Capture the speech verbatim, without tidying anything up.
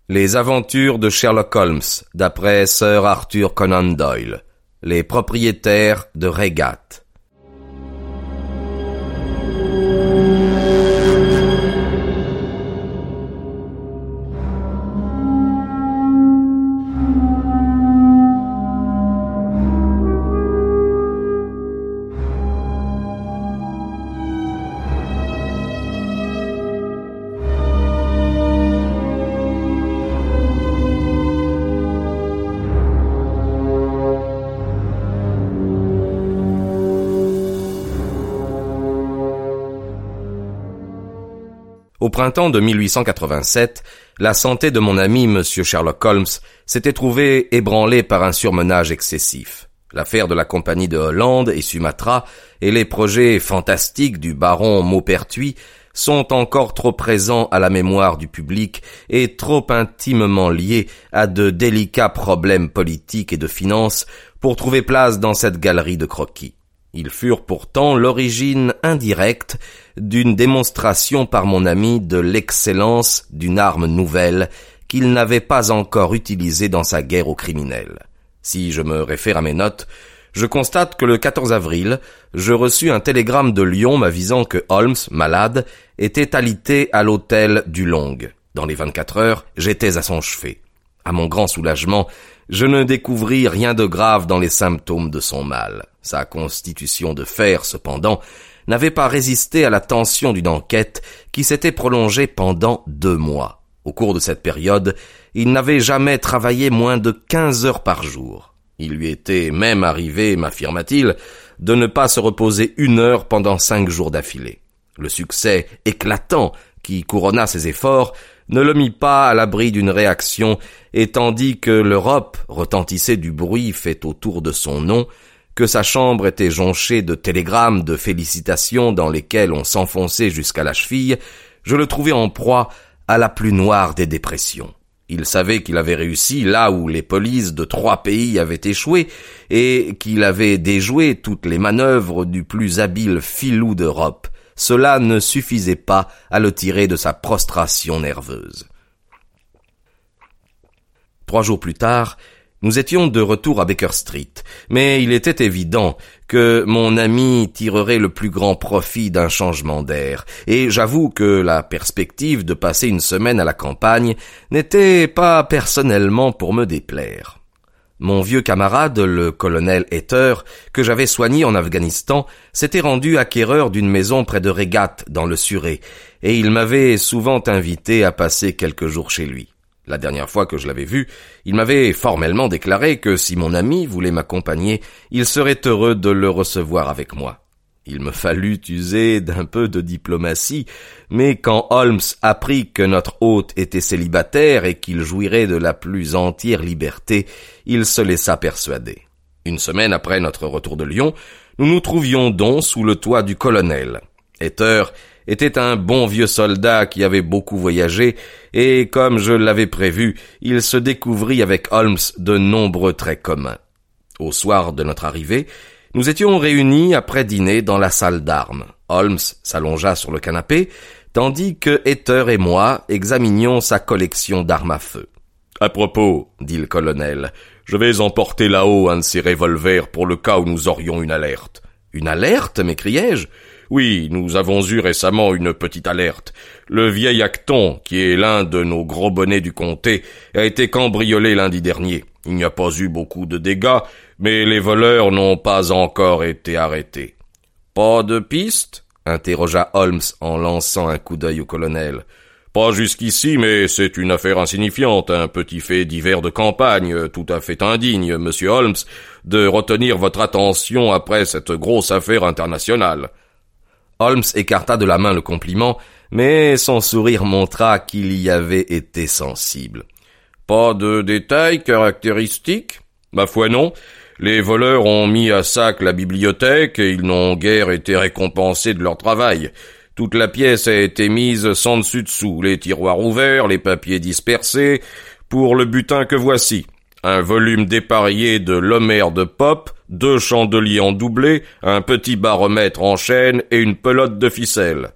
Les aventures de Sherlock Holmes, d'après Sir Arthur Conan Doyle. Les propriétaires de Regat. Au printemps de mille huit cent quatre-vingt-sept, la santé de mon ami M. Sherlock Holmes s'était trouvée ébranlée par un surmenage excessif. L'affaire de la compagnie de Hollande et Sumatra et les projets fantastiques du baron Maupertuis sont encore trop présents à la mémoire du public et trop intimement liés à de délicats problèmes politiques et de finances pour trouver place dans cette galerie de croquis. Ils furent pourtant l'origine indirecte d'une démonstration par mon ami de l'excellence d'une arme nouvelle qu'il n'avait pas encore utilisée dans sa guerre aux criminels. Si je me réfère à mes notes, je constate que le quatorze avril, je reçus un télégramme de Lyon m'avisant que Holmes, malade, était alité à l'hôtel du Long. Dans les vingt-quatre heures, j'étais à son chevet. À mon grand soulagement, je ne découvris rien de grave dans les symptômes de son mal. Sa constitution de fer, cependant, n'avait pas résisté à la tension d'une enquête qui s'était prolongée pendant deux mois. Au cours de cette période, il n'avait jamais travaillé moins de quinze heures par jour. Il lui était même arrivé, m'affirma-t-il, de ne pas se reposer une heure pendant cinq jours d'affilée. Le succès éclatant qui couronna ses efforts ne le mit pas à l'abri d'une réaction, et tandis que l'Europe retentissait du bruit fait autour de son nom, que sa chambre était jonchée de télégrammes de félicitations dans lesquels on s'enfonçait jusqu'à la cheville, je le trouvais en proie à la plus noire des dépressions. Il savait qu'il avait réussi là où les polices de trois pays avaient échoué, et qu'il avait déjoué toutes les manœuvres du plus habile filou d'Europe. Cela ne suffisait pas à le tirer de sa prostration nerveuse. Trois jours plus tard, nous étions de retour à Baker Street, mais il était évident que mon ami tirerait le plus grand profit d'un changement d'air, et j'avoue que la perspective de passer une semaine à la campagne n'était pas personnellement pour me déplaire. Mon vieux camarade, le colonel Hayter, que j'avais soigné en Afghanistan, s'était rendu acquéreur d'une maison près de Regat, dans le Surrey, et il m'avait souvent invité à passer quelques jours chez lui. La dernière fois que je l'avais vu, il m'avait formellement déclaré que si mon ami voulait m'accompagner, il serait heureux de le recevoir avec moi. Il me fallut user d'un peu de diplomatie, mais quand Holmes apprit que notre hôte était célibataire et qu'il jouirait de la plus entière liberté, il se laissa persuader. Une semaine après notre retour de Lyon, nous nous trouvions donc sous le toit du colonel. Hayter était un bon vieux soldat qui avait beaucoup voyagé, et comme je l'avais prévu, il se découvrit avec Holmes de nombreux traits communs. Au soir de notre arrivée, nous étions réunis après dîner dans la salle d'armes. Holmes s'allongea sur le canapé, tandis que Hayter et moi examinions sa collection d'armes à feu. « À propos, dit le colonel, je vais emporter là-haut un de ces revolvers pour le cas où nous aurions une alerte. »« Une alerte ?» m'écriai-je. « Oui, nous avons eu récemment une petite alerte. Le vieil Acton, qui est l'un de nos gros bonnets du comté, a été cambriolé lundi dernier. Il n'y a pas eu beaucoup de dégâts, mais les voleurs n'ont pas encore été arrêtés. »« Pas de piste ?» interrogea Holmes en lançant un coup d'œil au colonel. « Pas jusqu'ici, mais c'est une affaire insignifiante, un petit fait divers de campagne, tout à fait indigne, monsieur Holmes, de retenir votre attention après cette grosse affaire internationale. » Holmes écarta de la main le compliment, mais son sourire montra qu'il y avait été sensible. « Pas de détails caractéristiques ? » ?»« Ma foi non. Les voleurs ont mis à sac la bibliothèque et ils n'ont guère été récompensés de leur travail. Toute la pièce a été mise sans dessus-dessous, les tiroirs ouverts, les papiers dispersés, pour le butin que voici. Un volume dépareillé de l'Homère de Pope, deux chandeliers en doublé, un petit baromètre en chêne et une pelote de ficelle.